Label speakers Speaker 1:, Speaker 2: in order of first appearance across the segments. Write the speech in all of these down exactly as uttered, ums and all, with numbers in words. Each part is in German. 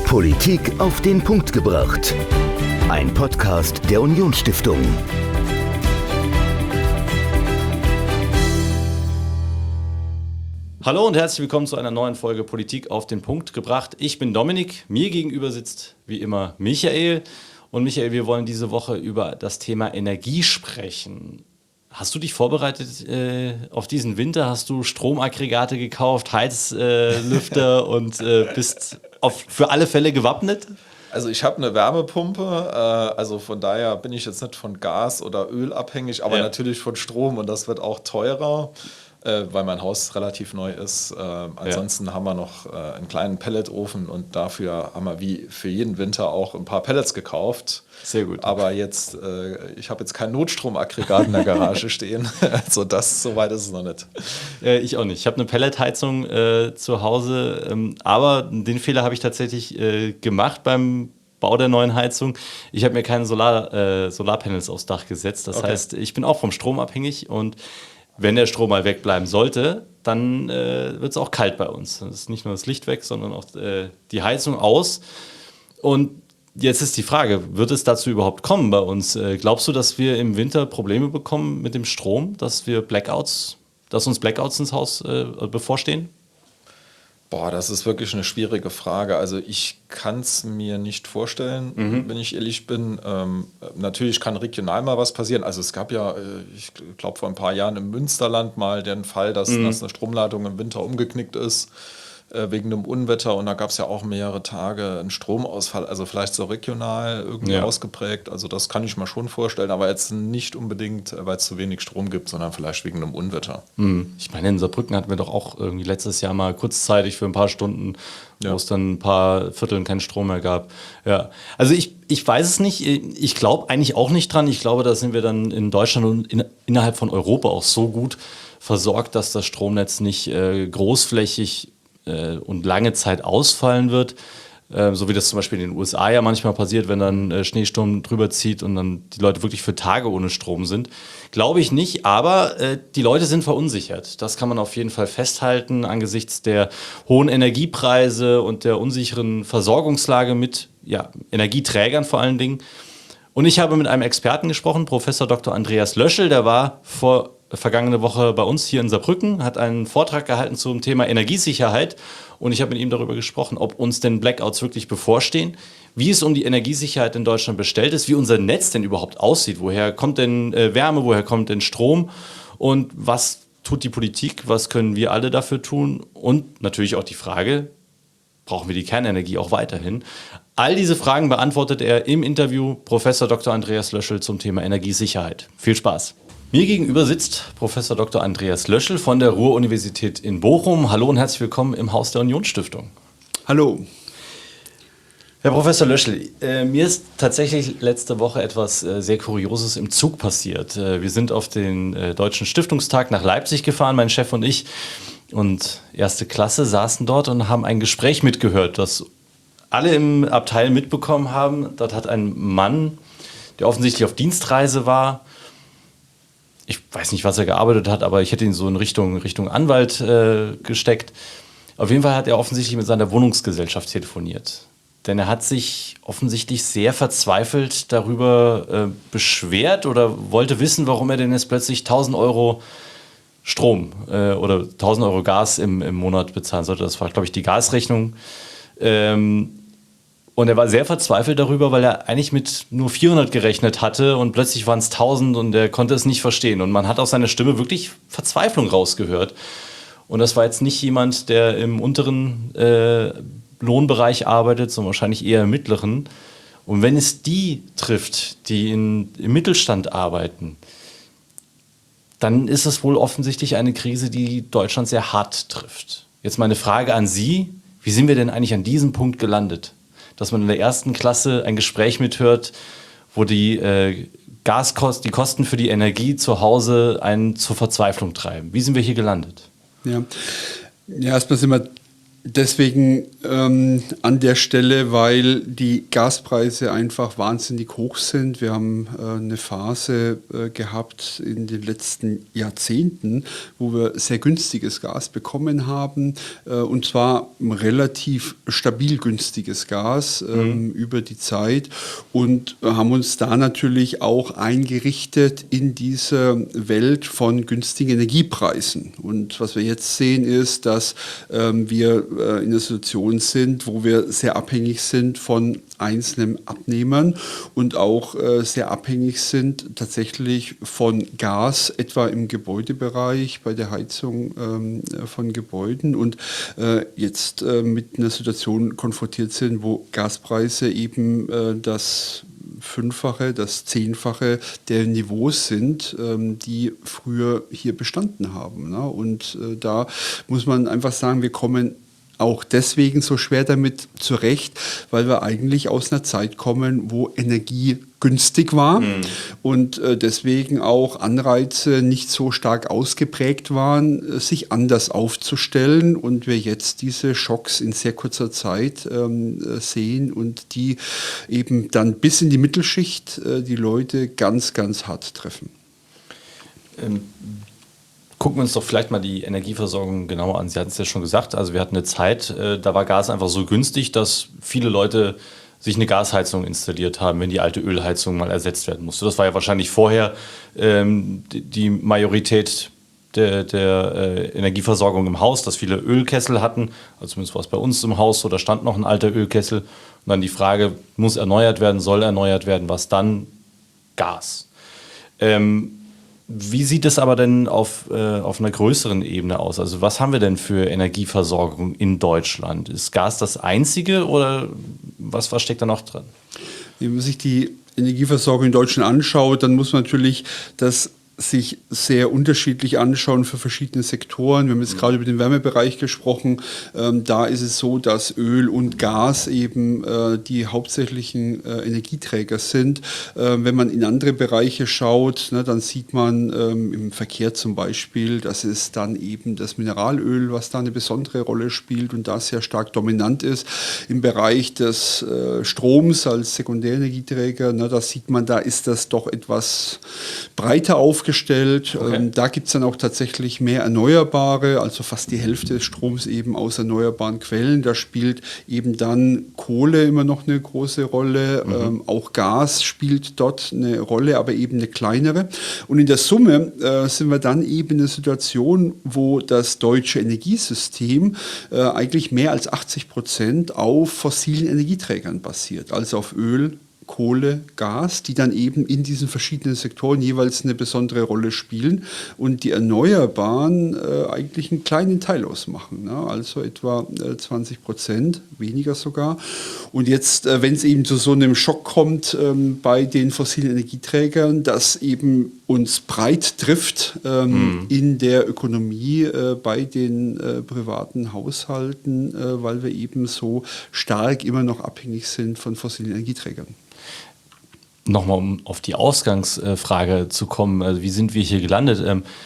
Speaker 1: Politik auf den Punkt gebracht. Ein Podcast der Unionsstiftung.
Speaker 2: Hallo und herzlich willkommen zu einer neuen Folge Politik auf den Punkt gebracht. Ich bin Dominik, mir gegenüber sitzt wie immer Michael. Und Michael, wir wollen diese Woche über das Thema Energie sprechen. Hast du dich vorbereitet äh, auf diesen Winter? Hast du Stromaggregate gekauft, Heizlüfter äh, und äh, bist auf, für alle Fälle gewappnet?
Speaker 3: Also ich habe eine Wärmepumpe, äh, also von daher bin ich jetzt nicht von Gas oder Öl abhängig, aber ja. natürlich von Strom und das wird auch teurer. Äh, weil mein Haus relativ neu ist. Äh, ansonsten ja. haben wir noch äh, einen kleinen Pelletofen und dafür haben wir wie für jeden Winter auch ein paar Pellets gekauft.
Speaker 2: Sehr gut.
Speaker 3: Aber jetzt, äh, ich habe jetzt kein Notstromaggregat in der Garage stehen. Also das, so weit ist es noch nicht.
Speaker 2: Äh, ich auch nicht. Ich habe eine Pelletheizung äh, zu Hause, ähm, aber den Fehler habe ich tatsächlich äh, gemacht beim Bau der neuen Heizung. Ich habe mir keine Solar, äh, Solarpanels aufs Dach gesetzt. Das okay. heißt, ich bin auch vom Strom abhängig und wenn der Strom mal wegbleiben sollte, dann äh, wird es auch kalt bei uns. Es ist nicht nur das Licht weg, sondern auch äh, die Heizung aus. Und jetzt ist die Frage, wird es dazu überhaupt kommen bei uns? Äh, glaubst du, dass wir im Winter Probleme bekommen mit dem Strom, dass wir Blackouts, dass uns Blackouts ins Haus äh, bevorstehen?
Speaker 3: Boah, das ist wirklich eine schwierige Frage. Also ich kann es mir nicht vorstellen, mhm. wenn ich ehrlich bin. Ähm, natürlich kann regional mal was passieren. Also es gab ja, ich glaube vor ein paar Jahren im Münsterland mal den Fall, dass, mhm. dass eine Stromleitung im Winter umgeknickt ist äh, wegen einem Unwetter. Und da gab es ja auch mehrere Tage einen Stromausfall. Also vielleicht so regional irgendwie ja. ausgeprägt. Also das kann ich mir schon vorstellen. Aber jetzt nicht unbedingt, weil es zu wenig Strom gibt, sondern vielleicht wegen einem Unwetter.
Speaker 2: Mhm. Ich meine, in Saarbrücken hatten wir doch auch irgendwie letztes Jahr mal kurzzeitig für ein paar Stunden, ja. wo es dann ein paar Vierteln keinen Strom mehr gab. Ja. Also ich, ich weiß es nicht. Ich glaube eigentlich auch nicht dran. Ich glaube, da sind wir dann in Deutschland und in, innerhalb von Europa auch so gut versorgt, dass das Stromnetz nicht äh, großflächig äh, und lange Zeit ausfallen wird. Äh, so wie das zum Beispiel in den U S A ja manchmal passiert, wenn dann äh, Schneesturm drüber zieht und dann die Leute wirklich für Tage ohne Strom sind. Glaube ich nicht, aber äh, die Leute sind verunsichert. Das kann man auf jeden Fall festhalten angesichts der hohen Energiepreise und der unsicheren Versorgungslage mit ja, Energieträgern vor allen Dingen. Und ich habe mit einem Experten gesprochen, Professor Doktor Andreas Löschel, der war vor vergangene Woche bei uns hier in Saarbrücken, hat einen Vortrag gehalten zum Thema Energiesicherheit und ich habe mit ihm darüber gesprochen, ob uns denn Blackouts wirklich bevorstehen, wie es um die Energiesicherheit in Deutschland bestellt ist, wie unser Netz denn überhaupt aussieht, woher kommt denn äh, Wärme, woher kommt denn Strom und was tut die Politik, was können wir alle dafür tun und natürlich auch die Frage, brauchen wir die Kernenergie auch weiterhin? All diese Fragen beantwortet er im Interview Professor Doktor Andreas Löschel zum Thema Energiesicherheit. Viel Spaß! Mir gegenüber sitzt Professor Doktor Andreas Löschel von der Ruhr-Universität in Bochum. Hallo und herzlich willkommen im Haus der Unionsstiftung.
Speaker 4: Hallo.
Speaker 2: Herr Professor Löschel, äh, mir ist tatsächlich letzte Woche etwas äh, sehr Kurioses im Zug passiert. Äh, wir sind auf den äh, Deutschen Stiftungstag nach Leipzig gefahren, mein Chef und ich. Und erste Klasse saßen dort und haben ein Gespräch mitgehört, das alle im Abteil mitbekommen haben. Dort hat ein Mann, der offensichtlich auf Dienstreise war, ich weiß nicht, was er gearbeitet hat, aber ich hätte ihn so in Richtung, Richtung Anwalt äh, gesteckt. Auf jeden Fall hat er offensichtlich mit seiner Wohnungsgesellschaft telefoniert. Denn er hat sich offensichtlich sehr verzweifelt darüber äh, beschwert oder wollte wissen, warum er denn jetzt plötzlich tausend Euro Strom äh, oder tausend Euro Gas im, im Monat bezahlen sollte. Das war, glaube ich, die Gasrechnung. Ähm, Und er war sehr verzweifelt darüber, weil er eigentlich mit nur vierhundert gerechnet hatte und plötzlich waren es tausend und er konnte es nicht verstehen. Und man hat aus seiner Stimme wirklich Verzweiflung rausgehört. Und das war jetzt nicht jemand, der im unteren äh, Lohnbereich arbeitet, sondern wahrscheinlich eher im mittleren. Und wenn es die trifft, die in, im Mittelstand arbeiten, dann ist es wohl offensichtlich eine Krise, die Deutschland sehr hart trifft. Jetzt meine Frage an Sie, wie sind wir denn eigentlich an diesem Punkt gelandet? Dass man in der ersten Klasse ein Gespräch mithört, wo die äh, Gaskosten, die Kosten für die Energie zu Hause einen zur Verzweiflung treiben. Wie sind wir hier gelandet?
Speaker 4: Ja, ja erstmal sind wir Deswegen ähm, an der Stelle, weil die Gaspreise einfach wahnsinnig hoch sind. Wir haben äh, eine Phase äh, gehabt in den letzten Jahrzehnten, wo wir sehr günstiges Gas bekommen haben, äh, und zwar relativ stabil günstiges Gas ähm, mhm. über die Zeit, und äh, haben uns da natürlich auch eingerichtet in dieser Welt von günstigen Energiepreisen. Und was wir jetzt sehen ist, dass ähm, wir in einer Situation sind, wo wir sehr abhängig sind von einzelnen Abnehmern und auch äh, sehr abhängig sind tatsächlich von Gas, etwa im Gebäudebereich, bei der Heizung ähm, von Gebäuden, und äh, jetzt äh, mit einer Situation konfrontiert sind, wo Gaspreise eben äh, das Fünffache, das Zehnfache der Niveaus sind, ähm, die früher hier bestanden haben. Ne? Und äh, da muss man einfach sagen, wir kommen auch deswegen so schwer damit zurecht, weil wir eigentlich aus einer Zeit kommen, wo Energie günstig war mhm. und äh, deswegen auch Anreize nicht so stark ausgeprägt waren, äh, sich anders aufzustellen, und wir jetzt diese Schocks in sehr kurzer Zeit ähm, äh, sehen und die eben dann bis in die Mittelschicht äh, die Leute ganz, ganz hart treffen.
Speaker 2: Ähm. Gucken wir uns doch vielleicht mal die Energieversorgung genauer an. Sie hatten es ja schon gesagt, also wir hatten eine Zeit, äh, da war Gas einfach so günstig, dass viele Leute sich eine Gasheizung installiert haben, wenn die alte Ölheizung mal ersetzt werden musste. Das war ja wahrscheinlich vorher ähm, die, die Majorität der, der äh, Energieversorgung im Haus, dass viele Ölkessel hatten, also zumindest war es bei uns im Haus so, da stand noch ein alter Ölkessel. Und dann die Frage, muss erneuert werden, soll erneuert werden, was dann? Gas. Ähm, Wie sieht es aber denn auf, äh, auf einer größeren Ebene aus? Also was haben wir denn für Energieversorgung in Deutschland? Ist Gas das einzige oder was, was steckt da noch drin?
Speaker 4: Wenn man sich die Energieversorgung in Deutschland anschaut, dann muss man natürlich das sich sehr unterschiedlich anschauen für verschiedene Sektoren. Wir haben jetzt gerade über den Wärmebereich gesprochen. Ähm, da ist es so, dass Öl und Gas eben äh, die hauptsächlichen äh, Energieträger sind. Äh, wenn man in andere Bereiche schaut, ne, dann sieht man ähm, im Verkehr zum Beispiel, dass es dann eben das Mineralöl, was da eine besondere Rolle spielt und da sehr stark dominant ist. Im Bereich des äh, Stroms als Sekundärenergieträger, ne, da sieht man, da ist das doch etwas breiter aufgestellt. Okay. Ähm, da gibt es dann auch tatsächlich mehr Erneuerbare, also fast die Hälfte des Stroms eben aus erneuerbaren Quellen. Da spielt eben dann Kohle immer noch eine große Rolle. Mhm. Ähm, auch Gas spielt dort eine Rolle, aber eben eine kleinere. Und in der Summe äh, sind wir dann eben in einer Situation, wo das deutsche Energiesystem äh, eigentlich mehr als achtzig Prozent auf fossilen Energieträgern basiert, also auf Öl, Kohle, Gas, die dann eben in diesen verschiedenen Sektoren jeweils eine besondere Rolle spielen und die Erneuerbaren äh, eigentlich einen kleinen Teil ausmachen, ne? Also etwa äh, zwanzig Prozent, weniger sogar. Und jetzt, äh, wenn es eben zu so einem Schock kommt ähm, bei den fossilen Energieträgern, das eben uns breit trifft ähm, mhm. in der Ökonomie, äh, bei den äh, privaten Haushalten, äh, weil wir eben so stark immer noch abhängig sind von fossilen Energieträgern.
Speaker 2: Nochmal, um auf die Ausgangsfrage zu kommen, also wie sind wir hier gelandet?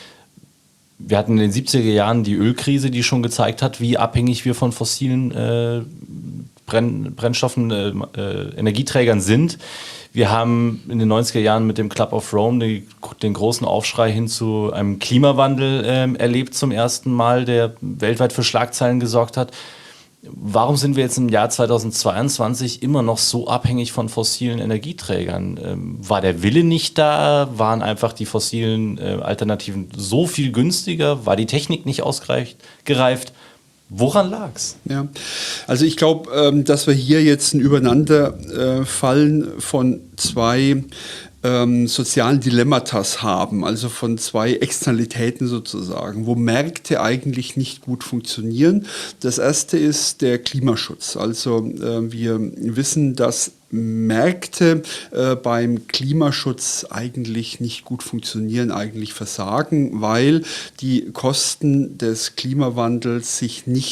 Speaker 2: Wir hatten in den siebziger Jahren die Ölkrise, die schon gezeigt hat, wie abhängig wir von fossilen äh, Brenn, Brennstoffen, äh, äh, Energieträgern sind. Wir haben in den neunziger Jahren mit dem Club of Rome die, den großen Aufschrei hin zu einem Klimawandel äh, erlebt zum ersten Mal, der weltweit für Schlagzeilen gesorgt hat. Warum sind wir jetzt im Jahr zweitausendzweiundzwanzig immer noch so abhängig von fossilen Energieträgern? Ähm, war der Wille nicht da? Waren einfach die fossilen äh, Alternativen so viel günstiger? War die Technik nicht ausgereift? Woran lag's?
Speaker 4: Ja, also ich glaube, ähm, dass wir hier jetzt ein Übereinanderfallen äh, von zwei Ähm, sozialen Dilemmatas haben, also von zwei Externalitäten sozusagen, wo Märkte eigentlich nicht gut funktionieren. Das erste ist der Klimaschutz. Also äh, wir wissen, dass Märkte äh, beim Klimaschutz eigentlich nicht gut funktionieren, eigentlich versagen, weil die Kosten des Klimawandels sich nicht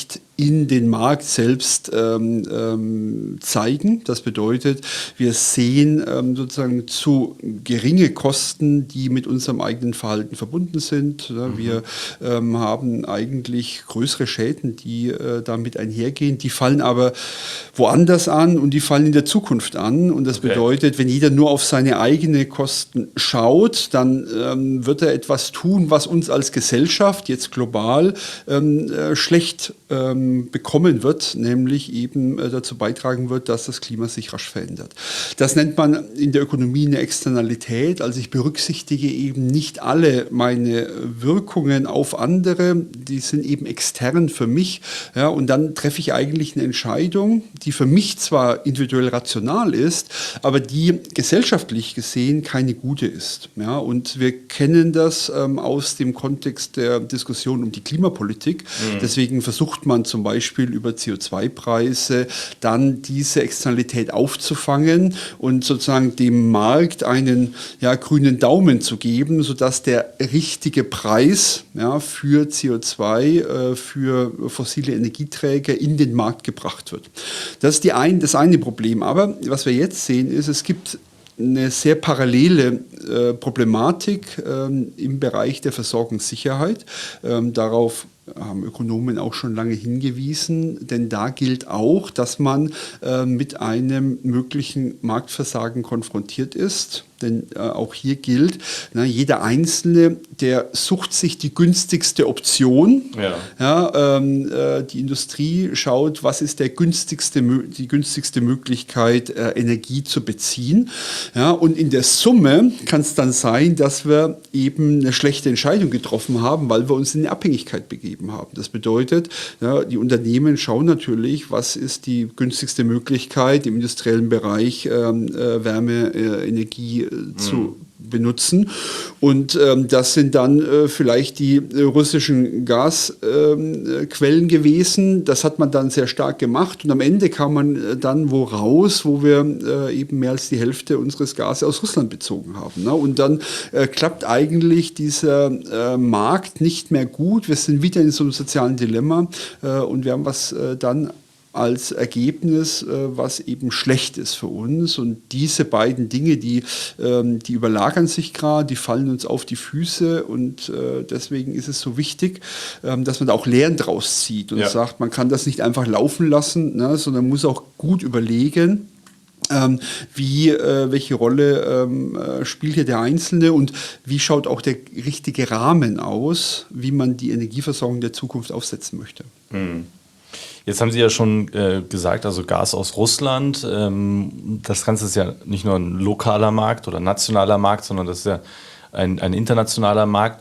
Speaker 4: in den Markt selbst ähm, ähm, zeigen. Das bedeutet, wir sehen ähm, sozusagen zu geringe Kosten, die mit unserem eigenen Verhalten verbunden sind. Ja, mhm. Wir ähm, haben eigentlich größere Schäden, die äh, damit einhergehen. Die fallen aber woanders an und die fallen in der Zukunft an. Und das okay. bedeutet, wenn jeder nur auf seine eigenen Kosten schaut, dann ähm, wird er etwas tun, was uns als Gesellschaft jetzt global ähm, äh, schlecht ähm, bekommen wird, nämlich eben äh, dazu beitragen wird, dass das Klima sich rasch verändert. Das nennt man in der Ökonomie eine Externalität. Also ich berücksichtige eben nicht alle meine Wirkungen auf andere, die sind eben extern für mich. Ja, und dann treffe ich eigentlich eine Entscheidung, die für mich zwar individuell rational ist, aber die gesellschaftlich gesehen keine gute ist. Ja, und wir kennen das ähm, aus dem Kontext der Diskussion um die Klimapolitik. Mhm. Deswegen versucht man zum Beispiel über C O zwei Preise dann diese Externalität aufzufangen und sozusagen dem Markt einen ja, grünen Daumen zu geben, sodass der richtige Preis ja, für C O zwei, äh, für fossile Energieträger in den Markt gebracht wird. Das ist die ein, das eine Problem. Aber was wir jetzt sehen, ist, es gibt eine sehr parallele äh, Problematik ähm, im Bereich der Versorgungssicherheit. Ähm, darauf haben Ökonomen auch schon lange hingewiesen, denn da gilt auch, dass man äh, mit einem möglichen Marktversagen konfrontiert ist. Denn äh, auch hier gilt, na, jeder Einzelne, der sucht sich die günstigste Option. Ja. Ja, ähm, äh, die Industrie schaut, was ist der günstigste, die günstigste Möglichkeit, äh, Energie zu beziehen. Ja, und in der Summe kann es dann sein, dass wir eben eine schlechte Entscheidung getroffen haben, weil wir uns in eine Abhängigkeit begeben haben. Das bedeutet, ja, die Unternehmen schauen natürlich, was ist die günstigste Möglichkeit im industriellen Bereich, ähm, äh, Wärme, äh, Energie zu mhm. benutzen. Und ähm, das sind dann äh, vielleicht die äh, russischen Gasquellen ähm, gewesen. Das hat man dann sehr stark gemacht. Und am Ende kam man äh, dann wo raus, wo wir äh, eben mehr als die Hälfte unseres Gases aus Russland bezogen haben. Ne? Und dann äh, klappt eigentlich dieser äh, Markt nicht mehr gut. Wir sind wieder in so einem sozialen Dilemma äh, und wir haben was äh, dann als Ergebnis, was eben schlecht ist für uns. Und diese beiden Dinge, die, die überlagern sich gerade, die fallen uns auf die Füße. Und deswegen ist es so wichtig, dass man da auch Lehren draus zieht und ja. sagt, man kann das nicht einfach laufen lassen, ne, sondern muss auch gut überlegen, Ähm, wie, äh, welche Rolle ähm, äh, spielt hier der Einzelne und wie schaut auch der richtige Rahmen aus, wie man die Energieversorgung der Zukunft aufsetzen möchte.
Speaker 2: Mhm. Jetzt haben Sie ja schon äh, gesagt, also Gas aus Russland. Ähm, das Ganze ist ja nicht nur ein lokaler Markt oder nationaler Markt, sondern das ist ja ein, ein internationaler Markt.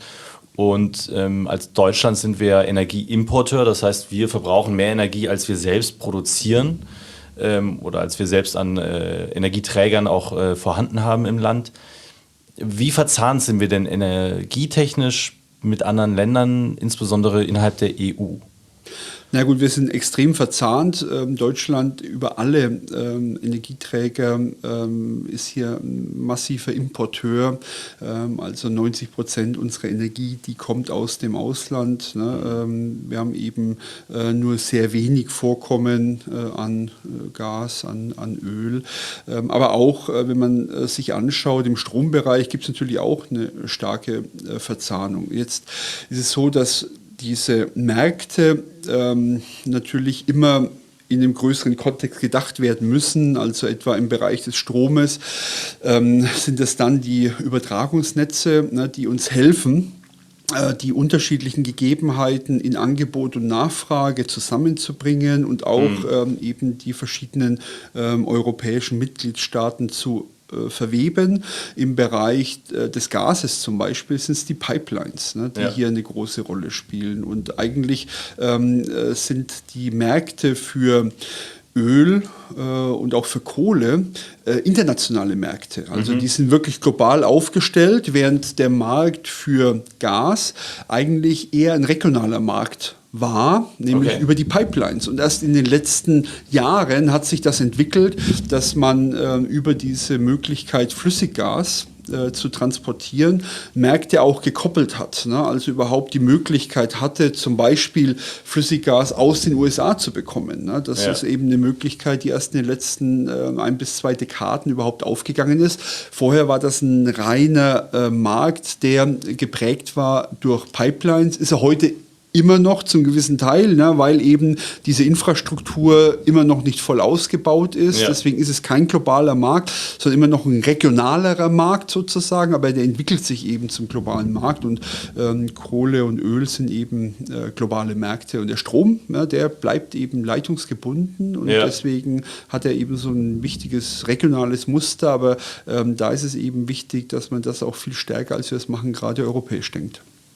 Speaker 2: Und ähm, als Deutschland sind wir Energieimporteur, das heißt, wir verbrauchen mehr Energie, als wir selbst produzieren ähm, oder als wir selbst an äh, Energieträgern auch äh, vorhanden haben im Land. Wie verzahnt sind wir denn energietechnisch mit anderen Ländern, insbesondere innerhalb der E U?
Speaker 4: Na gut, wir sind extrem verzahnt. Ähm, Deutschland über alle ähm, Energieträger ähm, ist hier ein massiver Importeur. Ähm, also neunzig Prozent unserer Energie, die kommt aus dem Ausland. Ne? Ähm, wir haben eben äh, nur sehr wenig Vorkommen äh, an äh, Gas, an, an Öl. Ähm, aber auch, äh, wenn man äh, sich anschaut, im Strombereich gibt es natürlich auch eine starke äh, Verzahnung. Jetzt ist es so, dass diese Märkte ähm, natürlich immer in einem größeren Kontext gedacht werden müssen, also etwa im Bereich des Stromes ähm, sind es dann die Übertragungsnetze, ne, die uns helfen, äh, die unterschiedlichen Gegebenheiten in Angebot und Nachfrage zusammenzubringen und auch mhm. ähm, eben die verschiedenen ähm, europäischen Mitgliedstaaten zu verweben. Im Bereich des Gases zum Beispiel sind es die Pipelines, ne, die ja. hier eine große Rolle spielen. Und eigentlich ähm, sind die Märkte für Öl äh, und auch für Kohle äh, internationale Märkte. Also mhm. die sind wirklich global aufgestellt, während der Markt für Gas eigentlich eher ein regionaler Markt war, nämlich okay. über die Pipelines. Und erst in den letzten Jahren hat sich das entwickelt, dass man äh, über diese Möglichkeit Flüssiggas äh, zu transportieren, Märkte auch gekoppelt hat. Ne? Also überhaupt die Möglichkeit hatte, zum Beispiel Flüssiggas aus den U S A zu bekommen. Ne? Das
Speaker 2: ja.
Speaker 4: ist eben eine Möglichkeit, die erst in den letzten äh, ein bis zwei Dekaden überhaupt aufgegangen ist. Vorher war das ein reiner äh, Markt, der geprägt war durch Pipelines, ist er heute immer noch zum gewissen Teil, ne, weil eben diese Infrastruktur immer noch nicht voll ausgebaut ist.
Speaker 2: Ja.
Speaker 4: Deswegen ist es kein globaler Markt, sondern immer noch ein regionalerer Markt sozusagen, aber der entwickelt sich eben zum globalen Markt und ähm, Kohle und Öl sind eben äh, globale Märkte und der Strom, ja, der bleibt eben leitungsgebunden und
Speaker 2: ja.
Speaker 4: deswegen hat er eben so ein wichtiges regionales Muster, aber ähm, da ist es eben wichtig, dass man das auch viel stärker, als wir es machen, gerade europäisch denkt.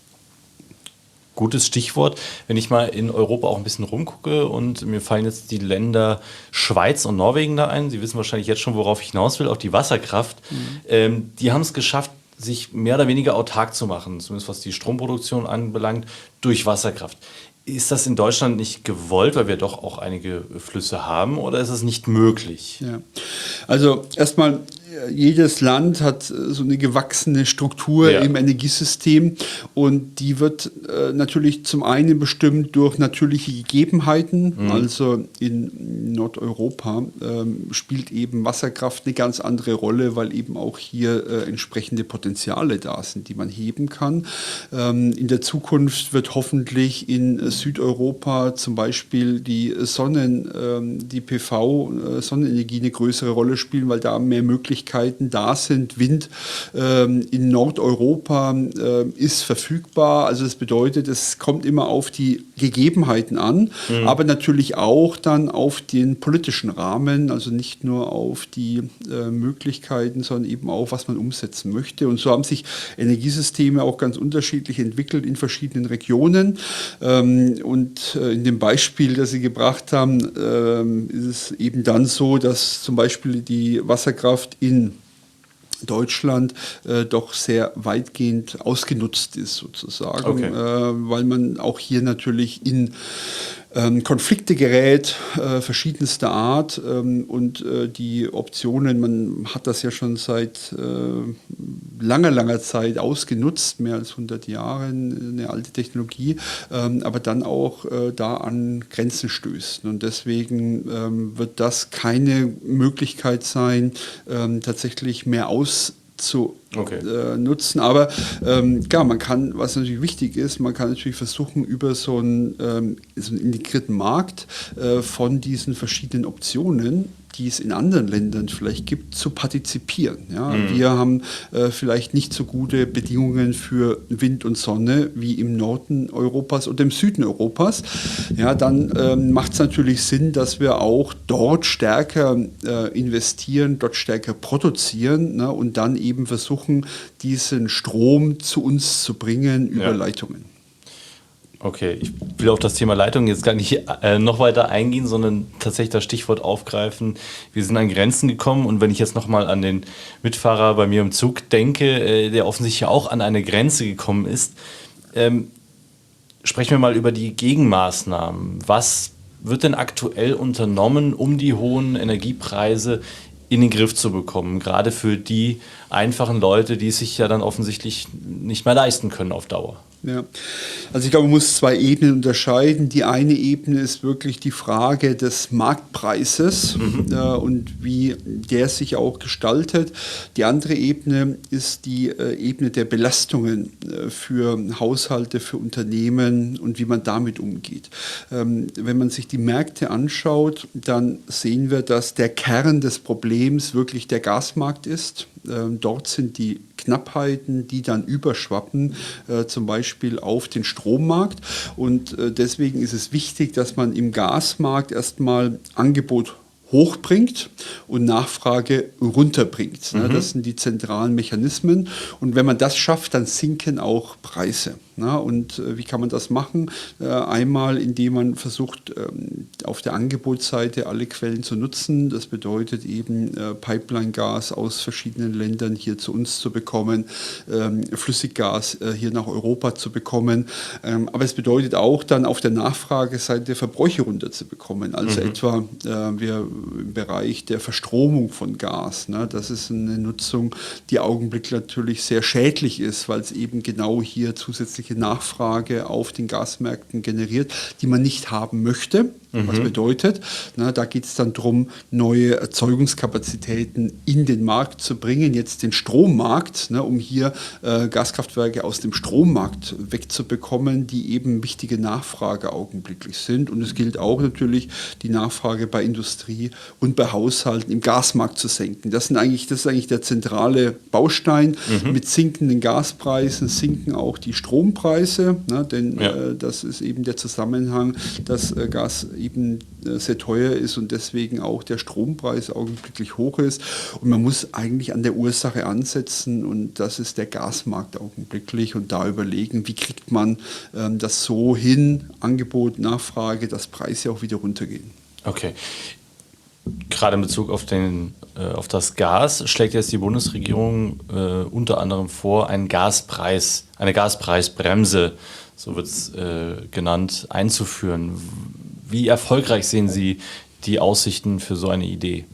Speaker 2: Gutes Stichwort. Wenn ich mal in Europa auch ein bisschen rumgucke und mir fallen jetzt die Länder Schweiz und Norwegen da ein, Sie wissen wahrscheinlich jetzt schon, worauf ich hinaus will, auf die Wasserkraft. Mhm. Ähm, die haben es geschafft, sich mehr oder weniger autark zu machen, zumindest was die Stromproduktion anbelangt, durch Wasserkraft. Ist das in Deutschland nicht gewollt, weil wir doch auch einige Flüsse haben, oder ist es nicht möglich?
Speaker 4: Ja. Also erstmal, jedes Land hat so eine gewachsene Struktur ja. im Energiesystem und die wird äh, natürlich zum einen bestimmt durch natürliche Gegebenheiten. Mhm. Also in Nordeuropa ähm, spielt eben Wasserkraft eine ganz andere Rolle, weil eben auch hier äh, entsprechende Potenziale da sind, die man heben kann. Ähm, in der Zukunft wird hoffentlich in Südeuropa zum Beispiel die Sonnen, ähm, die P V, äh, Sonnenenergie eine größere Rolle spielen, weil da mehr Möglichkeiten da sind. Wind ähm, in Nordeuropa äh, ist verfügbar. Also das bedeutet, es kommt immer auf die Gegebenheiten an, mhm. aber natürlich auch dann auf den politischen Rahmen, also nicht nur auf die äh, Möglichkeiten, sondern eben auch, was man umsetzen möchte. Und so haben sich Energiesysteme auch ganz unterschiedlich entwickelt in verschiedenen Regionen. Ähm, und äh, in dem Beispiel, das Sie gebracht haben, äh, ist es eben dann so, dass zum Beispiel die Wasserkraft in Deutschland äh, doch sehr weitgehend ausgenutzt ist sozusagen,
Speaker 2: okay.
Speaker 4: äh, weil man auch hier natürlich in ähm, Konflikte gerät, äh, verschiedenster Art ähm, und äh, die Optionen, man hat das ja schon seit äh, langer, langer Zeit ausgenutzt, mehr als hundert Jahren, eine alte Technologie, ähm, aber dann auch äh, da an Grenzen stößt. Und deswegen ähm, wird das keine Möglichkeit sein, ähm, tatsächlich mehr aus zu okay. äh, nutzen. Aber ähm, klar, man kann, was natürlich wichtig ist, man kann natürlich versuchen, über so einen, ähm, so einen integrierten Markt äh, von diesen verschiedenen Optionen, die es in anderen Ländern vielleicht gibt, zu partizipieren. Ja? Mhm. Wir haben äh, vielleicht nicht so gute Bedingungen für Wind und Sonne wie im Norden Europas oder im Süden Europas. Ja, dann ähm, macht es natürlich Sinn, dass wir auch dort stärker äh, investieren, dort stärker produzieren, ne? Und dann eben versuchen, diesen Strom zu uns zu bringen über ja. Leitungen.
Speaker 2: Okay, ich will auf das Thema Leitung jetzt gar nicht äh, noch weiter eingehen, sondern tatsächlich das Stichwort aufgreifen. Wir sind an Grenzen gekommen und wenn ich jetzt nochmal an den Mitfahrer bei mir im Zug denke, äh, der offensichtlich auch an eine Grenze gekommen ist, ähm, sprechen wir mal über die Gegenmaßnahmen. Was wird denn aktuell unternommen, um die hohen Energiepreise in den Griff zu bekommen? Gerade für die einfachen Leute, die es sich ja dann offensichtlich nicht mehr leisten können auf Dauer.
Speaker 4: Ja, also ich glaube, man muss zwei Ebenen unterscheiden. Die eine Ebene ist wirklich die Frage des Marktpreises mhm. äh, und wie der sich auch gestaltet. Die andere Ebene ist die äh, Ebene der Belastungen äh, für Haushalte, für Unternehmen und wie man damit umgeht. Ähm, wenn man sich die Märkte anschaut, dann sehen wir, dass der Kern des Problems wirklich der Gasmarkt ist. Ähm, dort sind die Knappheiten, die dann überschwappen, äh, zum Beispiel auf den Strommarkt. Und äh, deswegen ist es wichtig, dass man im Gasmarkt erstmal Angebot hochbringt und Nachfrage runterbringt. Mhm. Das sind die zentralen Mechanismen. Und wenn man das schafft, dann sinken auch Preise. Na, und äh, wie kann man das machen? Äh, einmal, indem man versucht, ähm, auf der Angebotsseite alle Quellen zu nutzen. Das bedeutet eben äh, Pipeline-Gas aus verschiedenen Ländern hier zu uns zu bekommen, ähm, Flüssiggas äh, hier nach Europa zu bekommen. Ähm, aber es bedeutet auch dann auf der Nachfrageseite Verbräuche runterzubekommen. Also mhm. etwa äh, wir im Bereich der Verstromung von Gas. Ne? Das ist eine Nutzung, die augenblicklich natürlich sehr schädlich ist, weil es eben genau hier zusätzlich Nachfrage auf den Gasmärkten generiert, die man nicht haben möchte. Mhm. Was bedeutet, na, da geht es dann darum, neue Erzeugungskapazitäten in den Markt zu bringen, jetzt den Strommarkt, ne, um hier äh, Gaskraftwerke aus dem Strommarkt wegzubekommen, die eben wichtige Nachfrage augenblicklich sind. Und es gilt auch natürlich, die Nachfrage bei Industrie und bei Haushalten im Gasmarkt zu senken. Das, sind eigentlich, das ist eigentlich der zentrale Baustein. Mhm. Mit sinkenden Gaspreisen sinken auch die Strompreise, ne, denn ja. äh, das ist eben der Zusammenhang, dass äh, Gas eben äh, sehr teuer ist und deswegen auch der Strompreis augenblicklich hoch ist. Und man muss eigentlich an der Ursache ansetzen und das ist der Gasmarkt augenblicklich und da überlegen, wie kriegt man ähm, das so hin, Angebot, Nachfrage, dass Preise auch wieder runtergehen.
Speaker 2: Okay. Gerade in Bezug auf, den, äh, auf das Gas schlägt jetzt die Bundesregierung äh, unter anderem vor, einen Gaspreis, eine Gaspreisbremse, so wird es äh, genannt, einzuführen. Wie erfolgreich sehen Sie die Aussichten für so eine Idee?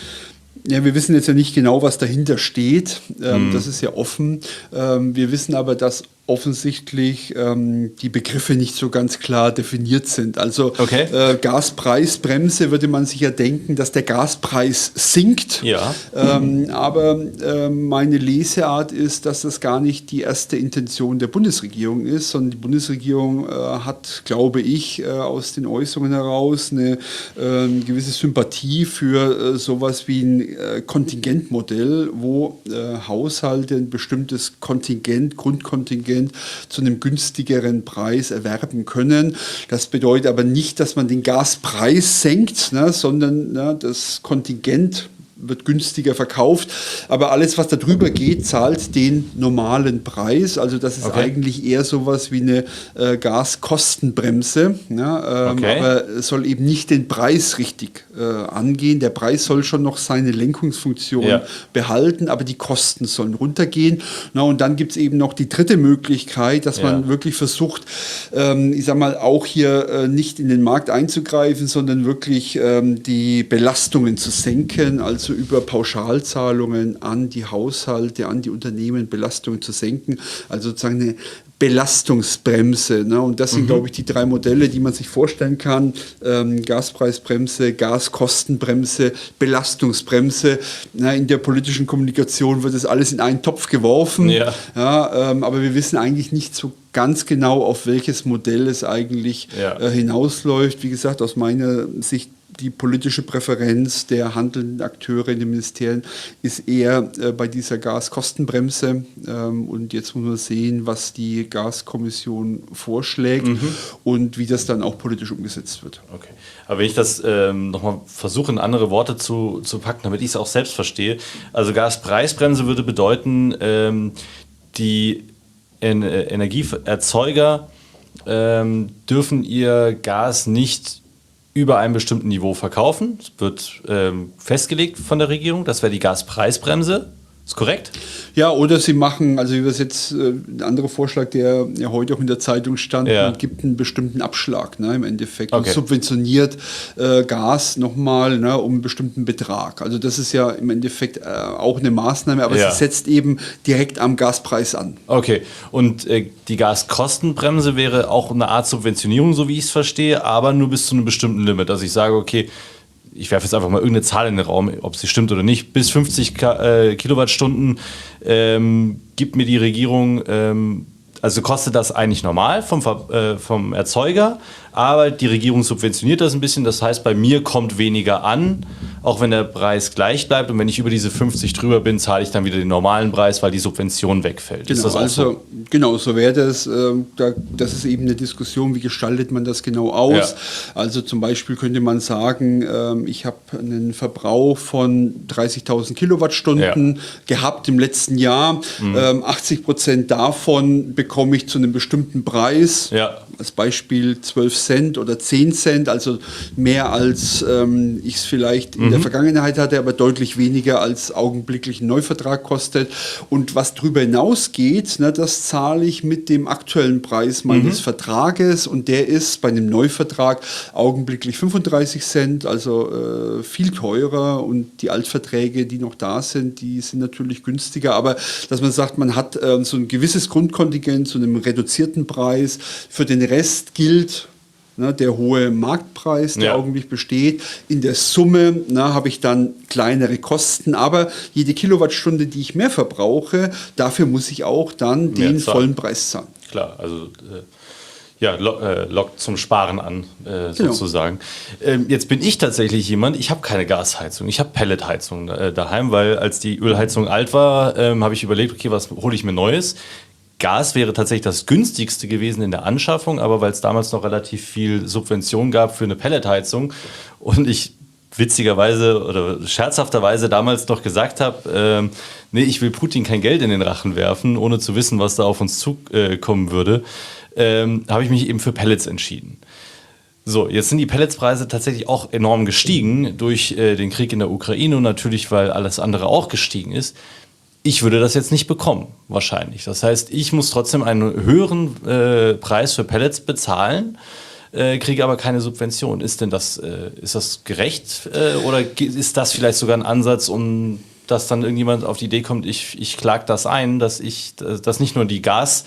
Speaker 4: Ja, wir wissen jetzt ja nicht genau, was dahinter steht. Ähm, mm. Das ist ja offen. Ähm, wir wissen aber, dass offensichtlich ähm, die Begriffe nicht so ganz klar definiert sind. Also okay. äh, Gaspreisbremse würde man sich ja denken, dass der Gaspreis sinkt. Ja. Ähm, aber äh, meine Leseart ist, dass das gar nicht die erste Intention der Bundesregierung ist, sondern die Bundesregierung äh, hat, glaube ich, äh, aus den Äußerungen heraus eine äh, gewisse Sympathie für äh, sowas wie ein äh, Kontingentmodell, wo äh, Haushalte ein bestimmtes Kontingent, Grundkontingent zu einem günstigeren Preis erwerben können. Das bedeutet aber nicht, dass man den Gaspreis senkt, ne, sondern ne, das Kontingent wird günstiger verkauft, aber alles, was da drüber geht, zahlt den normalen Preis. Also das ist okay. eigentlich eher sowas wie eine äh, Gaskostenbremse. Ja, ähm, okay. Aber es soll eben nicht den Preis richtig äh, angehen. Der Preis soll schon noch seine Lenkungsfunktion ja. behalten, aber die Kosten sollen runtergehen. Na, und dann gibt es eben noch die dritte Möglichkeit, dass ja. man wirklich versucht, ähm, ich sag mal, auch hier äh, nicht in den Markt einzugreifen, sondern wirklich ähm, die Belastungen zu senken, also über Pauschalzahlungen an die Haushalte, an die Unternehmen Belastungen zu senken, also sozusagen eine Belastungsbremse. Ne? Und das sind, mhm. glaube ich, die drei Modelle, die man sich vorstellen kann. Ähm, Gaspreisbremse, Gaskostenbremse, Belastungsbremse. Na, in der politischen Kommunikation wird das alles in einen Topf geworfen. Ja. Ja, ähm, aber wir wissen eigentlich nicht so ganz genau, auf welches Modell es eigentlich ja. äh, hinausläuft. Wie gesagt, aus meiner Sicht die politische Präferenz der handelnden Akteure in den Ministerien ist eher äh, bei dieser Gaskostenbremse. Ähm, und jetzt muss man sehen, was die Gaskommission vorschlägt mhm. und wie das dann auch politisch umgesetzt wird. Okay.
Speaker 2: Aber wenn ich das ähm, nochmal versuche, in andere Worte zu, zu packen, damit ich es auch selbst verstehe. Also Gaspreisbremse würde bedeuten, ähm, die en- Energieerzeuger ähm, dürfen ihr Gas nicht über einem bestimmten Niveau verkaufen. Es wird ähm, festgelegt von der Regierung. Das wäre die Gaspreisbremse. Ist korrekt?
Speaker 4: Ja, oder sie machen, also wie wir es jetzt, äh, ein anderer Vorschlag, der ja heute auch in der Zeitung stand, ja. man gibt einen bestimmten Abschlag, ne, im Endeffekt, okay. und subventioniert äh, Gas nochmal, ne, um einen bestimmten Betrag. Also das ist ja im Endeffekt äh, auch eine Maßnahme, aber ja. sie setzt eben direkt am Gaspreis an.
Speaker 2: Okay, und äh, die Gaskostenbremse wäre auch eine Art Subventionierung, so wie ich es verstehe, aber nur bis zu einem bestimmten Limit. Also ich sage, okay, ich werfe jetzt einfach mal irgendeine Zahl in den Raum, ob sie stimmt oder nicht, bis fünfzig Kilowattstunden ähm, gibt mir die Regierung, ähm, also kostet das eigentlich normal vom, äh, vom Erzeuger, aber die Regierung subventioniert das ein bisschen, das heißt, bei mir kommt weniger an auch wenn der Preis gleich bleibt und wenn ich über diese fünfzig drüber bin, zahle ich dann wieder den normalen Preis, weil die Subvention wegfällt.
Speaker 4: Genau,
Speaker 2: ist das auch
Speaker 4: also,
Speaker 2: so?
Speaker 4: Genau, so wäre das. Äh, da, das ist eben eine Diskussion, wie gestaltet man das genau aus? Ja. Also zum Beispiel könnte man sagen, äh, ich habe einen Verbrauch von dreißigtausend Kilowattstunden ja. gehabt im letzten Jahr. Mhm. Ähm, achtzig Prozent davon bekomme ich zu einem bestimmten Preis. Ja. Als Beispiel zwölf Cent oder zehn Cent, also mehr als ähm, ich es vielleicht in mhm. der Vergangenheit hatte, aber deutlich weniger als augenblicklich ein Neuvertrag kostet. Und was darüber hinausgeht, ne, das zahle ich mit dem aktuellen Preis meines mhm. Vertrages und der ist bei einem Neuvertrag augenblicklich fünfunddreißig Cent, also äh, viel teurer und die Altverträge, die noch da sind, die sind natürlich günstiger, aber dass man sagt, man hat äh, so ein gewisses Grundkontingent zu einem reduzierten Preis, für den Rest gilt ne, der hohe Marktpreis, der ja. augenblicklich besteht. In der Summe na, habe ich dann kleinere Kosten, aber jede Kilowattstunde, die ich mehr verbrauche, dafür muss ich auch dann den vollen Preis zahlen.
Speaker 2: Klar, also äh Ja, lo äh, lockt zum Sparen an, äh, sozusagen. Genau. Ähm, jetzt bin ich tatsächlich jemand, ich habe keine Gasheizung, ich habe Pelletheizung äh, daheim, weil als die Ölheizung alt war, ähm, habe ich überlegt, okay, was hole ich mir Neues? Gas wäre tatsächlich das günstigste gewesen in der Anschaffung, aber weil es damals noch relativ viel Subvention gab für eine Pelletheizung und ich witzigerweise oder scherzhafterweise damals noch gesagt habe, ähm, nee, ich will Putin kein Geld in den Rachen werfen, ohne zu wissen, was da auf uns zukommen würde, ähm, habe ich mich eben für Pellets entschieden. So, jetzt sind die Pelletspreise tatsächlich auch enorm gestiegen durch äh, den Krieg in der Ukraine und natürlich, weil alles andere auch gestiegen ist. Ich würde das jetzt nicht bekommen, wahrscheinlich. Das heißt, ich muss trotzdem einen höheren äh, Preis für Pellets bezahlen, äh, kriege aber keine Subvention. Ist denn das, äh, ist das gerecht äh, oder ist das vielleicht sogar ein Ansatz, um dass dann irgendjemand auf die Idee kommt, ich, ich klage das ein, dass, ich, dass nicht nur die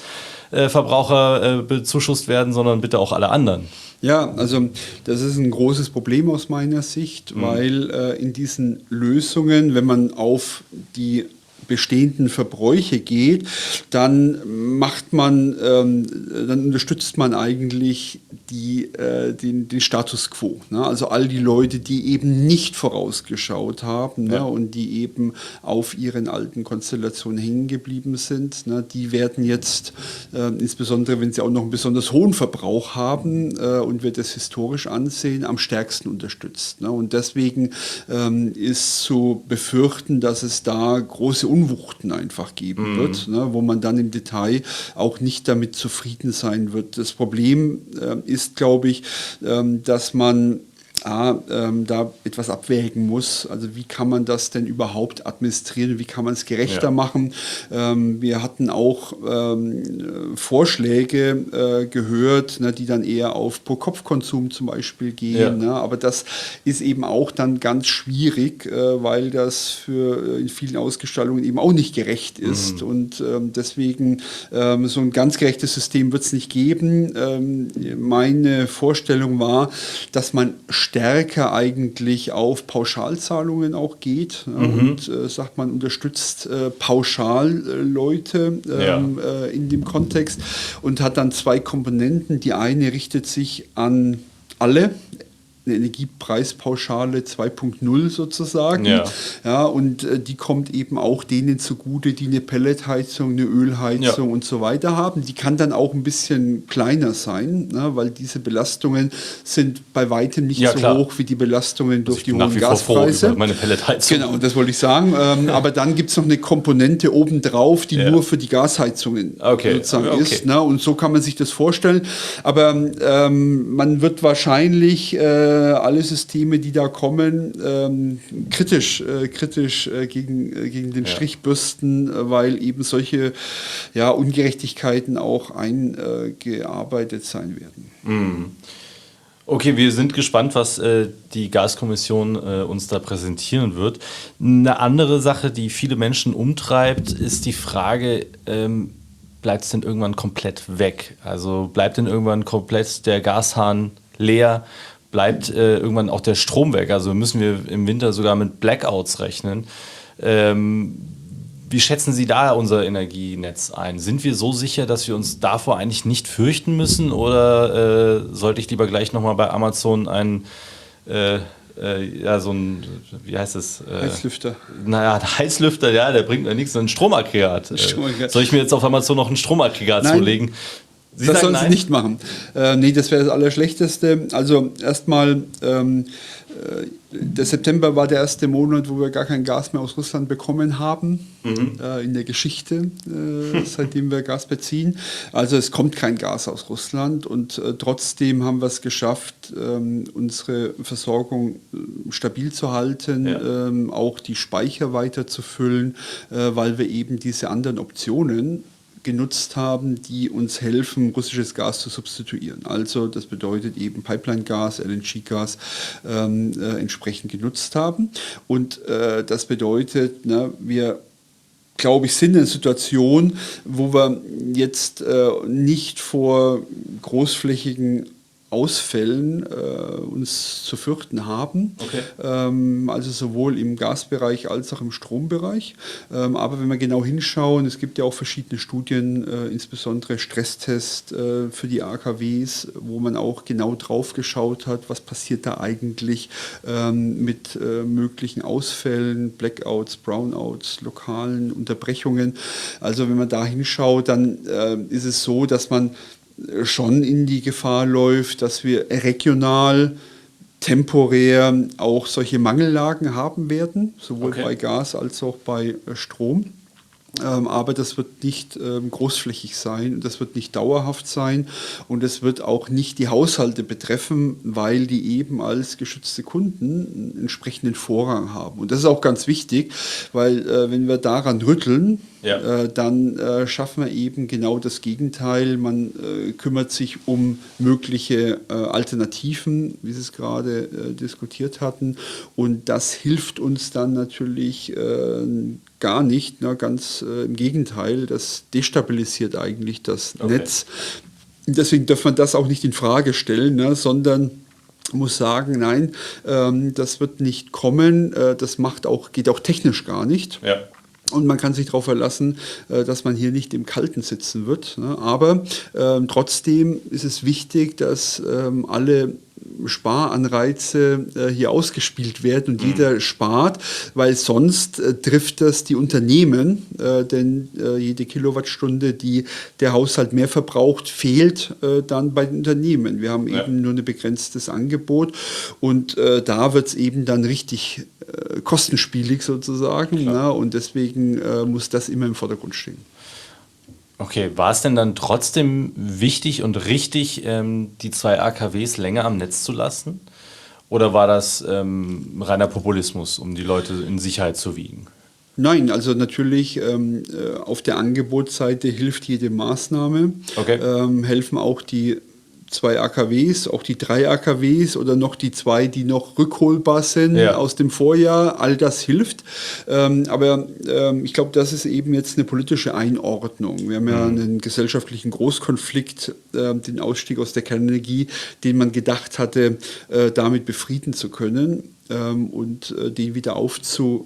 Speaker 2: Gasverbraucher äh, bezuschusst werden, sondern bitte auch alle anderen?
Speaker 4: Ja, also das ist ein großes Problem aus meiner Sicht, mhm. weil äh, in diesen Lösungen, wenn man auf die bestehenden Verbräuche geht, dann macht man, ähm, dann unterstützt man eigentlich die, äh, den, den Status quo. Ne? Also all die Leute, die eben nicht vorausgeschaut haben ja. ne? und die eben auf ihren alten Konstellationen hängen geblieben sind, ne? Die werden jetzt, äh, insbesondere wenn sie auch noch einen besonders hohen Verbrauch haben äh, und wir das historisch ansehen, am stärksten unterstützt. Ne? Und deswegen ähm, ist zu befürchten, dass es da große Unwuchten einfach geben mm. wird, ne, wo man dann im Detail auch nicht damit zufrieden sein wird. Das Problem äh, ist, glaube ich, ähm, dass man A, ähm, da etwas abwägen muss. Also wie kann man das denn überhaupt administrieren? Wie kann man es gerechter ja. machen? Ähm, wir hatten auch ähm, Vorschläge äh, gehört, ne, die dann eher auf Pro-Kopf-Konsum zum Beispiel gehen. Ja. Ne? Aber das ist eben auch dann ganz schwierig, äh, weil das für äh, in vielen Ausgestaltungen eben auch nicht gerecht ist. Mhm. Und ähm, deswegen ähm, so ein ganz gerechtes System wird es nicht geben. Ähm, meine Vorstellung war, dass man stärker eigentlich auf Pauschalzahlungen auch geht mhm. und äh, sagt, man unterstützt äh, pauschal äh, Leute ähm, ja. äh, in dem Kontext und hat dann zwei Komponenten. Die eine richtet sich an alle, eine Energiepreispauschale zwei Punkt null sozusagen. Ja. Ja, und äh, die kommt eben auch denen zugute, die eine Pelletheizung, eine Ölheizung ja. und so weiter haben. Die kann dann auch ein bisschen kleiner sein, ne, weil diese Belastungen sind bei weitem nicht ja, so klar. hoch wie die Belastungen durch die hohen Gaspreise.
Speaker 2: Vor meine Pelletheizung.
Speaker 4: Genau, das wollte ich sagen. Ähm, aber dann gibt es noch eine Komponente obendrauf, die ja. nur für die Gasheizungen
Speaker 2: okay.
Speaker 4: sozusagen
Speaker 2: okay.
Speaker 4: ist. Ne, und so kann man sich das vorstellen. Aber ähm, man wird wahrscheinlich äh, alle Systeme, die da kommen, ähm, kritisch, äh, kritisch äh, gegen, äh, gegen den ja. Strich bürsten, äh, weil eben solche ja, Ungerechtigkeiten auch eingearbeitet äh, sein werden.
Speaker 2: Mhm. Okay, wir sind gespannt, was äh, die Gaskommission äh, uns da präsentieren wird. Eine andere Sache, die viele Menschen umtreibt, ist die Frage, ähm, bleibt es denn irgendwann komplett weg? Also bleibt denn irgendwann komplett der Gashahn leer? Bleibt äh, irgendwann auch der Strom weg? Also müssen wir im Winter sogar mit Blackouts rechnen. Ähm, wie schätzen Sie da unser Energienetz ein? Sind wir so sicher, dass wir uns davor eigentlich nicht fürchten müssen? Oder äh, sollte ich lieber gleich nochmal bei Amazon ein, äh, äh, ja, so ein, wie heißt das? Äh,
Speaker 4: Heizlüfter.
Speaker 2: Naja, ein Heizlüfter, ja, der bringt mir nichts, ein Stromaggregat.
Speaker 4: Stromaggregat.
Speaker 2: Äh, soll ich mir jetzt auf Amazon noch ein Stromaggregat
Speaker 4: Nein.
Speaker 2: zulegen? Sie
Speaker 4: das
Speaker 2: sagen
Speaker 4: sollen
Speaker 2: nein?
Speaker 4: Sie nicht machen. Äh, nee, das wäre das Allerschlechteste. Also erstmal, ähm, äh, der September war der erste Monat, wo wir gar kein Gas mehr aus Russland bekommen haben, mhm. äh, in der Geschichte, äh, seitdem wir Gas beziehen. Also es kommt kein Gas aus Russland und äh, trotzdem haben wir es geschafft, ähm, unsere Versorgung äh, stabil zu halten, ja. ähm, auch die Speicher weiter zu füllen, äh, weil wir eben diese anderen Optionen genutzt haben, die uns helfen, russisches Gas zu substituieren. Also das bedeutet eben Pipeline-Gas, L N G-Gas ähm, äh, entsprechend genutzt haben. Und äh, das bedeutet, ne, wir glaube ich, sind in einer Situation, wo wir jetzt äh, nicht vor großflächigen Ausfällen äh, uns zu fürchten haben, okay. ähm, also sowohl im Gasbereich als auch im Strombereich. Ähm, aber wenn wir genau hinschauen, es gibt ja auch verschiedene Studien, äh, insbesondere Stresstests äh, für die A K Ws, wo man auch genau drauf geschaut hat, was passiert da eigentlich ähm, mit äh, möglichen Ausfällen, Blackouts, Brownouts, lokalen Unterbrechungen. Also wenn man da hinschaut, dann äh, ist es so, dass man schon in die Gefahr läuft, dass wir regional, temporär auch solche Mangellagen haben werden, sowohl okay. bei Gas als auch bei Strom. Ähm, aber das wird nicht ähm, großflächig sein, das wird nicht dauerhaft sein und es wird auch nicht die Haushalte betreffen, weil die eben als geschützte Kunden einen entsprechenden Vorrang haben. Und das ist auch ganz wichtig, weil äh, wenn wir daran rütteln, ja. äh, dann äh, schaffen wir eben genau das Gegenteil. Man äh, kümmert sich um mögliche äh, Alternativen, wie Sie es gerade äh, diskutiert hatten. Und das hilft uns dann natürlich äh, gar nicht, ne, ganz äh, im Gegenteil, das destabilisiert eigentlich das okay. Netz. Deswegen darf man das auch nicht in Frage stellen, ne, sondern muss sagen, nein, ähm, das wird nicht kommen, äh, das macht auch, geht auch technisch gar nicht. Ja. Und man kann sich darauf verlassen, äh, dass man hier nicht im Kalten sitzen wird. Ne? Aber ähm, trotzdem ist es wichtig, dass ähm, alle Sparanreize äh, hier ausgespielt werden und mhm. jeder spart, weil sonst äh, trifft das die Unternehmen, äh, denn äh, jede Kilowattstunde, die der Haushalt mehr verbraucht, fehlt äh, dann bei den Unternehmen. Wir haben ja. eben nur ein begrenztes Angebot und äh, da wird es eben dann richtig äh, kostenspielig sozusagen, ne? Und deswegen äh, muss das immer im Vordergrund stehen.
Speaker 2: Okay, war es denn dann trotzdem wichtig und richtig, ähm, die zwei A K Ws länger am Netz zu lassen? Oder war das ähm, reiner Populismus, um die Leute in Sicherheit zu wiegen?
Speaker 4: Nein, also natürlich ähm, auf der Angebotsseite hilft jede Maßnahme. Okay. Ähm, helfen auch die zwei A K Ws, auch die drei A K Ws oder noch die zwei, die noch rückholbar sind ja. aus dem Vorjahr. All das hilft. Ähm, aber ähm, ich glaube, das ist eben jetzt eine politische Einordnung. Wir haben ja mhm. einen gesellschaftlichen Großkonflikt, äh, den Ausstieg aus der Kernenergie, den man gedacht hatte, äh, damit befrieden zu können ähm, und äh, den wieder aufzu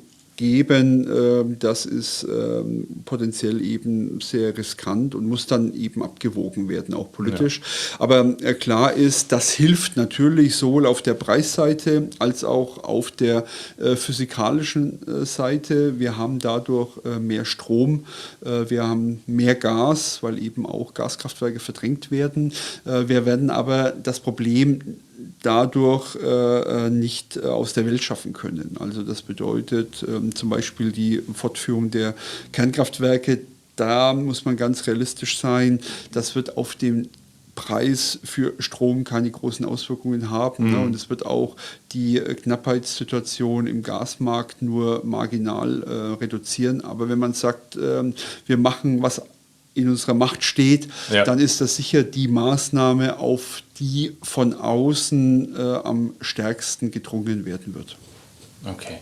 Speaker 4: geben, das ist potenziell eben sehr riskant und muss dann eben abgewogen werden, auch politisch. Ja. Aber klar ist, das hilft natürlich sowohl auf der Preisseite als auch auf der physikalischen Seite. Wir haben dadurch mehr Strom, wir haben mehr Gas, weil eben auch Gaskraftwerke verdrängt werden. Wir werden aber das Problem dadurch äh, nicht äh, aus der Welt schaffen können. Also das bedeutet ähm, zum Beispiel die Fortführung der Kernkraftwerke. Da muss man ganz realistisch sein. Das wird auf den Preis für Strom keine großen Auswirkungen haben. Mhm. Ne? Und es wird auch die äh, Knappheitssituation im Gasmarkt nur marginal äh, reduzieren. Aber wenn man sagt, äh, wir machen was in unserer Macht steht, ja. dann ist das sicher die Maßnahme, auf die von außen äh, am stärksten gedrungen werden wird.
Speaker 2: Okay.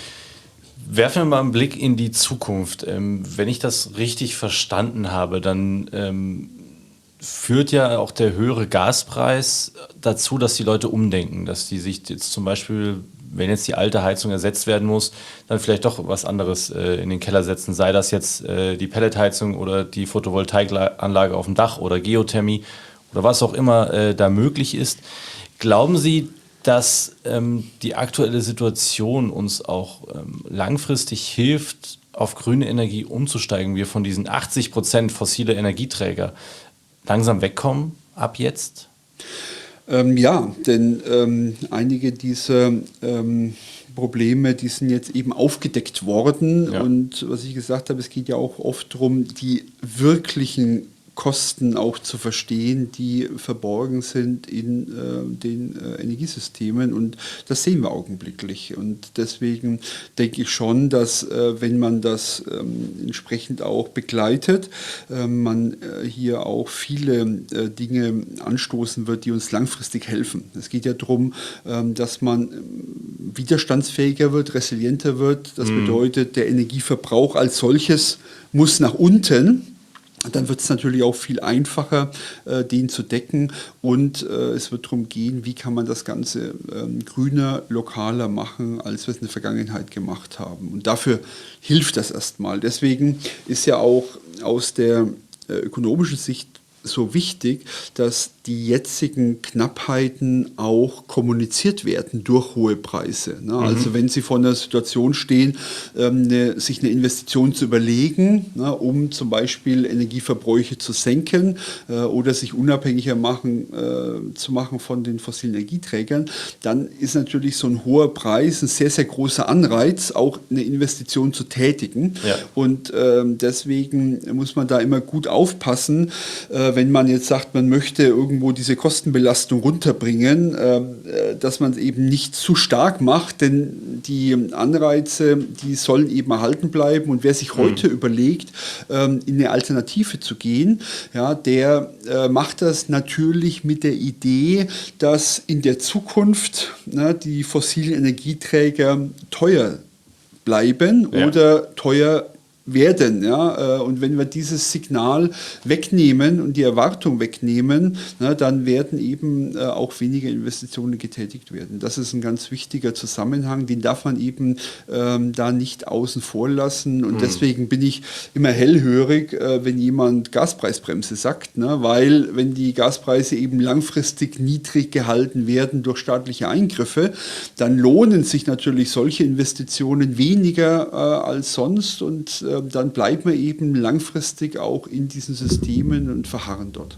Speaker 2: Werfen wir mal einen Blick in die Zukunft. Ähm, wenn ich das richtig verstanden habe, dann ähm, führt ja auch der höhere Gaspreis dazu, dass die Leute umdenken, dass die sich jetzt zum Beispiel, wenn jetzt die alte Heizung ersetzt werden muss, dann vielleicht doch was anderes äh, in den Keller setzen, sei das jetzt äh, die Pelletheizung oder die Photovoltaikanlage auf dem Dach oder Geothermie oder was auch immer äh, da möglich ist. Glauben Sie, dass ähm, die aktuelle Situation uns auch ähm, langfristig hilft, auf grüne Energie umzusteigen, wir von diesen achtzig Prozent fossile Energieträger langsam wegkommen ab jetzt?
Speaker 4: Ähm, ja, denn ähm, einige dieser ähm, Probleme, die sind jetzt eben aufgedeckt worden.
Speaker 2: Ja.
Speaker 4: Und was ich gesagt habe, es geht ja auch oft darum, die wirklichen Kosten auch zu verstehen, die verborgen sind in äh, den äh, Energiesystemen, und das sehen wir augenblicklich. Und deswegen denke ich schon, dass äh, wenn man das ähm, entsprechend auch begleitet, äh, man äh, hier auch viele äh, Dinge anstoßen wird, die uns langfristig helfen. Es geht ja darum, äh, dass man widerstandsfähiger wird, resilienter wird. Das mhm. bedeutet, der Energieverbrauch als solches muss nach unten. Dann wird es natürlich auch viel einfacher, äh, den zu decken, und äh, es wird darum gehen, wie kann man das Ganze ähm, grüner, lokaler machen, als wir es in der Vergangenheit gemacht haben. Und dafür hilft das erstmal. Deswegen ist ja auch aus der äh, ökonomischen Sicht so wichtig, dass die jetzigen Knappheiten auch kommuniziert werden durch hohe Preise. Ne? Mhm. Also wenn Sie vor einer Situation stehen, ähm, eine, sich eine Investition zu überlegen, ne, um zum Beispiel Energieverbräuche zu senken äh, oder sich unabhängiger machen, äh, zu machen von den fossilen Energieträgern, dann ist natürlich so ein hoher Preis ein sehr, sehr großer Anreiz, auch eine Investition zu tätigen. Ja. Und äh, deswegen muss man da immer gut aufpassen, äh, wenn man jetzt sagt, man möchte irgendwo diese Kostenbelastung runterbringen, äh, dass man es eben nicht zu stark macht, denn die Anreize, die sollen eben erhalten bleiben, und wer sich heute mhm. überlegt, ähm, in eine Alternative zu gehen, ja, der äh, macht das natürlich mit der Idee, dass in der Zukunft na, die fossilen Energieträger teuer bleiben ja. oder teuer werden, ja, und wenn wir dieses Signal wegnehmen und die Erwartung wegnehmen, na, dann werden eben äh, auch weniger Investitionen getätigt werden. Das ist ein ganz wichtiger Zusammenhang, den darf man eben ähm, da nicht außen vor lassen, und mhm. deswegen bin ich immer hellhörig, äh, wenn jemand Gaspreisbremse sagt, ne, weil wenn die Gaspreise eben langfristig niedrig gehalten werden durch staatliche Eingriffe, dann lohnen sich natürlich solche Investitionen weniger äh, als sonst, und äh, dann bleiben wir eben langfristig auch in diesen Systemen und verharren dort.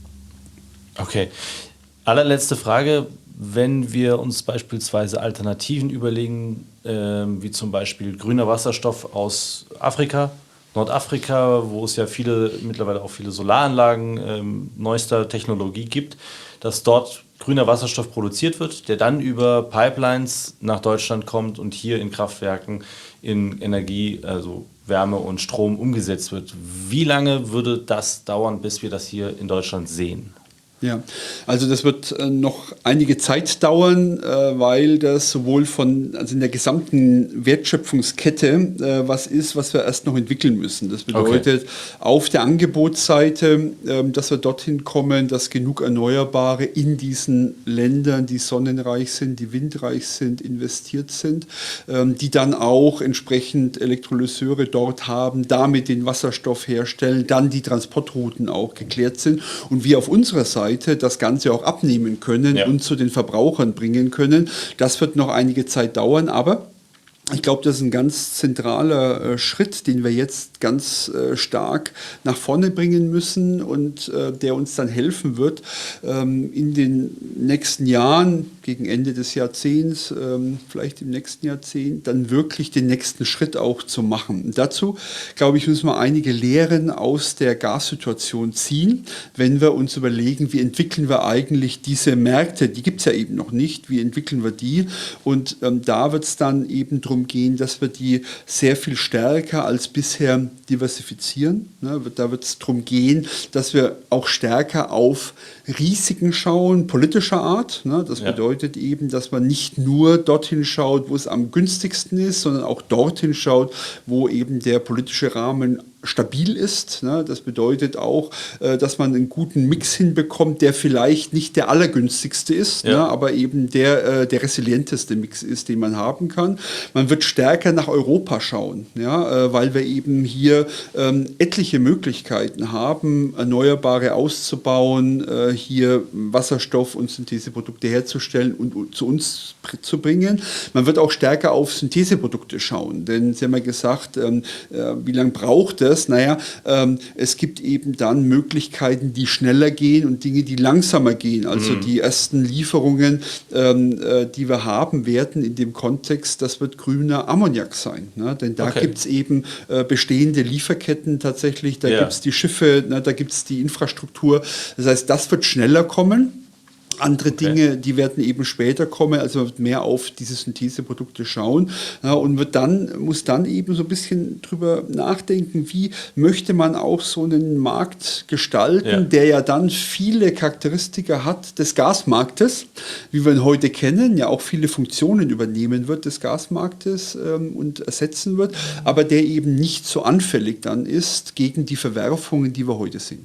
Speaker 2: Okay. Allerletzte Frage. Wenn wir uns beispielsweise Alternativen überlegen, äh, wie zum Beispiel grüner Wasserstoff aus Afrika, Nordafrika, wo es ja viele, mittlerweile auch viele Solaranlagen äh, neuester Technologie gibt, dass dort grüner Wasserstoff produziert wird, der dann über Pipelines nach Deutschland kommt und hier in Kraftwerken in Energie, also Wärme und Strom umgesetzt wird. Wie lange würde das dauern, bis wir das hier in Deutschland sehen?
Speaker 4: Ja, also das wird äh, noch einige Zeit dauern, äh, weil das sowohl von, also in der gesamten Wertschöpfungskette äh, was ist, was wir erst noch entwickeln müssen. Das bedeutet, okay. auf der Angebotsseite, äh, dass wir dorthin kommen, dass genug Erneuerbare in diesen Ländern, die sonnenreich sind, die windreich sind, investiert sind, äh, die dann auch entsprechend Elektrolyseure dort haben, damit den Wasserstoff herstellen, dann die Transportrouten auch geklärt sind, und wir auf unserer Seite das Ganze auch abnehmen können ja. und zu den Verbrauchern bringen können. Das wird noch einige Zeit dauern, aber ich glaube, das ist ein ganz zentraler äh, Schritt, den wir jetzt ganz äh, stark nach vorne bringen müssen, und äh, der uns dann helfen wird, ähm, in den nächsten Jahren, gegen Ende des Jahrzehnts, ähm, vielleicht im nächsten Jahrzehnt, dann wirklich den nächsten Schritt auch zu machen. Und dazu, glaube ich, müssen wir einige Lehren aus der Gassituation ziehen, wenn wir uns überlegen, wie entwickeln wir eigentlich diese Märkte, die gibt es ja eben noch nicht, wie entwickeln wir die, und ähm, da wird es dann eben darum gehen, dass wir die sehr viel stärker als bisher diversifizieren. Ne? Da wird es darum gehen, dass wir auch stärker auf Risiken schauen, politischer Art. Ne? Das ja. bedeutet eben, dass man nicht nur dorthin schaut, wo es am günstigsten ist, sondern auch dorthin schaut, wo eben der politische Rahmen stabil ist. Ne? Das bedeutet auch, äh, dass man einen guten Mix hinbekommt, der vielleicht nicht der allergünstigste ist, ja. ne? aber eben der, äh, der resilienteste Mix ist, den man haben kann. Man wird stärker nach Europa schauen, ja? äh, weil wir eben hier ähm, etliche Möglichkeiten haben, Erneuerbare auszubauen, äh, hier Wasserstoff und Syntheseprodukte herzustellen und, und zu uns zu bringen. Man wird auch stärker auf Syntheseprodukte schauen, denn Sie haben ja gesagt, ähm, äh, wie lange braucht es? Naja, ähm, es gibt eben dann Möglichkeiten, die schneller gehen und Dinge, die langsamer gehen. Also mhm. die ersten Lieferungen, ähm, äh, die wir haben werden in dem Kontext, das wird grüner Ammoniak sein. Ne? Denn da okay. gibt es eben äh, bestehende Lieferketten tatsächlich, da ja. gibt es die Schiffe, ne? da gibt es die Infrastruktur. Das heißt, das wird schneller kommen. Andere okay. Dinge, die werden eben später kommen, also man wird mehr auf diese Syntheseprodukte schauen ja, und wird dann, muss dann eben so ein bisschen drüber nachdenken, wie möchte man auch so einen Markt gestalten, ja. der ja dann viele Charakteristika hat des Gasmarktes, wie wir ihn heute kennen, ja auch viele Funktionen übernehmen wird des Gasmarktes ähm, und ersetzen wird, aber der eben nicht so anfällig dann ist gegen die Verwerfungen, die wir heute sehen.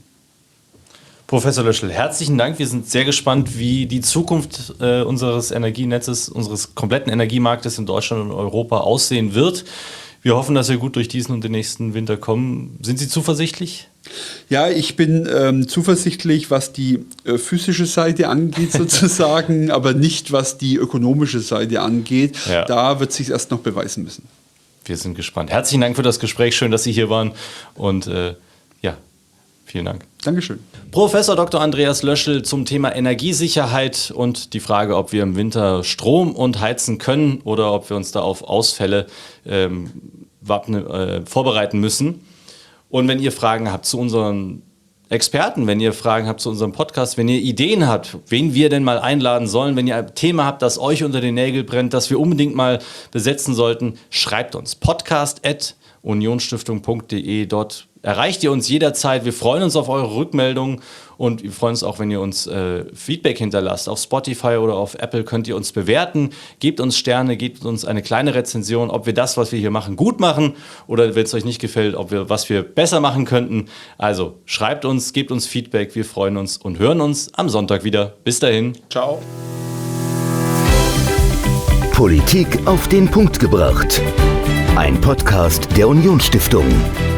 Speaker 2: Professor Löschl, herzlichen Dank. Wir sind sehr gespannt, wie die Zukunft äh, unseres Energienetzes, unseres kompletten Energiemarktes in Deutschland und Europa aussehen wird. Wir hoffen, dass wir gut durch diesen und den nächsten Winter kommen. Sind Sie zuversichtlich?
Speaker 4: Ja, ich bin ähm, zuversichtlich, was die äh, physische Seite angeht sozusagen, aber nicht, was die ökonomische Seite angeht. Ja. Da wird sich erst noch beweisen müssen.
Speaker 2: Wir sind gespannt. Herzlichen Dank für das Gespräch. Schön, dass Sie hier waren. Und äh, ja, vielen Dank.
Speaker 4: Dankeschön.
Speaker 2: Professor Doktor Andreas Löschl zum Thema Energiesicherheit und die Frage, ob wir im Winter Strom und heizen können oder ob wir uns da auf Ausfälle ähm, wappne, äh, vorbereiten müssen. Und wenn ihr Fragen habt zu unseren Experten, wenn ihr Fragen habt zu unserem Podcast, wenn ihr Ideen habt, wen wir denn mal einladen sollen, wenn ihr ein Thema habt, das euch unter den Nägeln brennt, das wir unbedingt mal besetzen sollten, schreibt uns podcast at unionstiftung punkt de. Dort erreicht ihr uns jederzeit. Wir freuen uns auf eure Rückmeldungen und wir freuen uns auch, wenn ihr uns äh, Feedback hinterlasst. Auf Spotify oder auf Apple könnt ihr uns bewerten. Gebt uns Sterne, gebt uns eine kleine Rezension, ob wir das, was wir hier machen, gut machen oder wenn es euch nicht gefällt, ob wir was wir besser machen könnten. Also schreibt uns, gebt uns Feedback. Wir freuen uns und hören uns am Sonntag wieder. Bis dahin.
Speaker 3: Ciao.
Speaker 1: Politik auf den Punkt gebracht. Ein Podcast der Unionsstiftung.